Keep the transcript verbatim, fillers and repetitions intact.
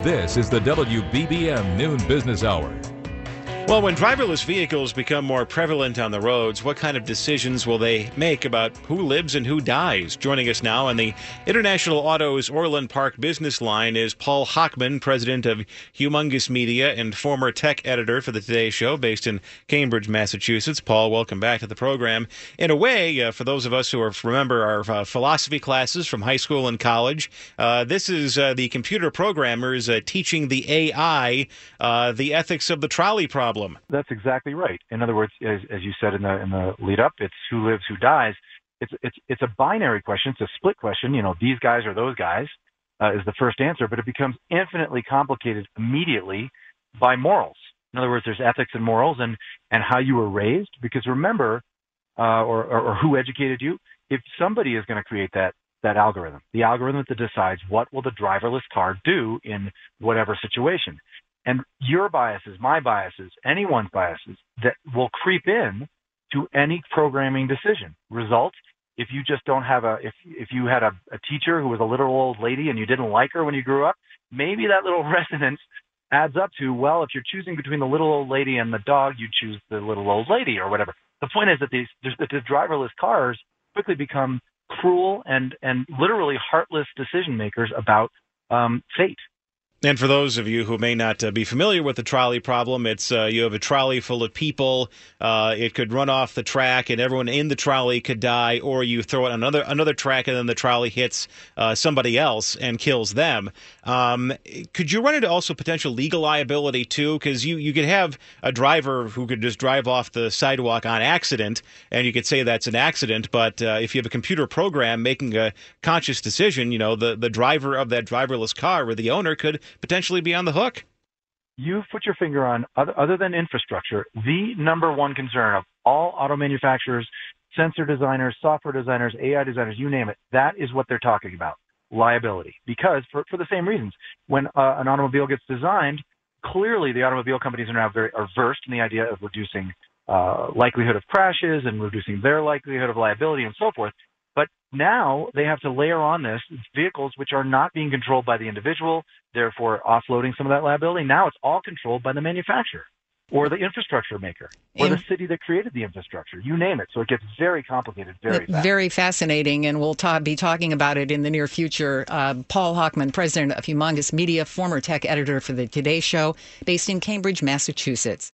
This is the W B B M Noon Business Hour. Well, when driverless vehicles become more prevalent on the roads, what kind of decisions will they make about who lives and who dies? Joining us now on the International Autos Orland Park business line is Paul Hochman, president of Humongous Media and former tech editor for the Today Show based in Cambridge, Massachusetts. Paul, welcome back to the program. In a way, uh, for those of us who are, remember our uh, philosophy classes from high school and college, uh, this is uh, the computer programmers uh, teaching the A I uh, the ethics of the trolley problem. That's exactly right. In other words, as, as you said in the in the lead up, it's who lives, who dies. It's it's it's a binary question. It's a split question. You know, these guys or those guys uh, is the first answer, but it becomes infinitely complicated immediately by morals. In other words, there's ethics and morals, and and how you were raised. Because remember, uh, or, or or who educated you. If somebody is going to create that that algorithm, the algorithm that decides what will the driverless car do in whatever situation. And your biases, my biases, anyone's biases that will creep in to any programming decision. Result, if you just don't have a, if if you had a, a teacher who was a little old lady and you didn't like her when you grew up, maybe that little resonance adds up to, well, if you're choosing between the little old lady and the dog, you choose the little old lady or whatever. The point is that these that the driverless cars quickly become cruel and, and literally heartless decision makers about um, fate. And for those of you who may not uh, be familiar with the trolley problem, it's uh, you have a trolley full of people. Uh, it could run off the track, and everyone in the trolley could die, or you throw it on another another track, and then the trolley hits uh, somebody else and kills them. Um, could you run into also potential legal liability too? Because you, you could have a driver who could just drive off the sidewalk on accident, and you could say that's an accident. But uh, if you have a computer program making a conscious decision, you know the the driver of that driverless car or the owner could potentially be on the hook. You've put your finger on, other, other than infrastructure, the number one concern of all auto manufacturers, sensor designers, software designers, A I designers, you name it. That is what they're talking about, liability. Because for, for the same reasons, when uh, an automobile gets designed, clearly the automobile companies are now very are versed in the idea of reducing uh, likelihood of crashes and reducing their likelihood of liability and so forth. But now they have to layer on this vehicles which are not being controlled by the individual, therefore offloading some of that liability. Now it's all controlled by the manufacturer or the infrastructure maker or the city that created the infrastructure. You name it. So it gets very complicated very fast. Very fascinating, and we'll ta- be talking about it in the near future. Uh, Paul Hochman, president of Humongous Media, former tech editor for the Today Show, based in Cambridge, Massachusetts.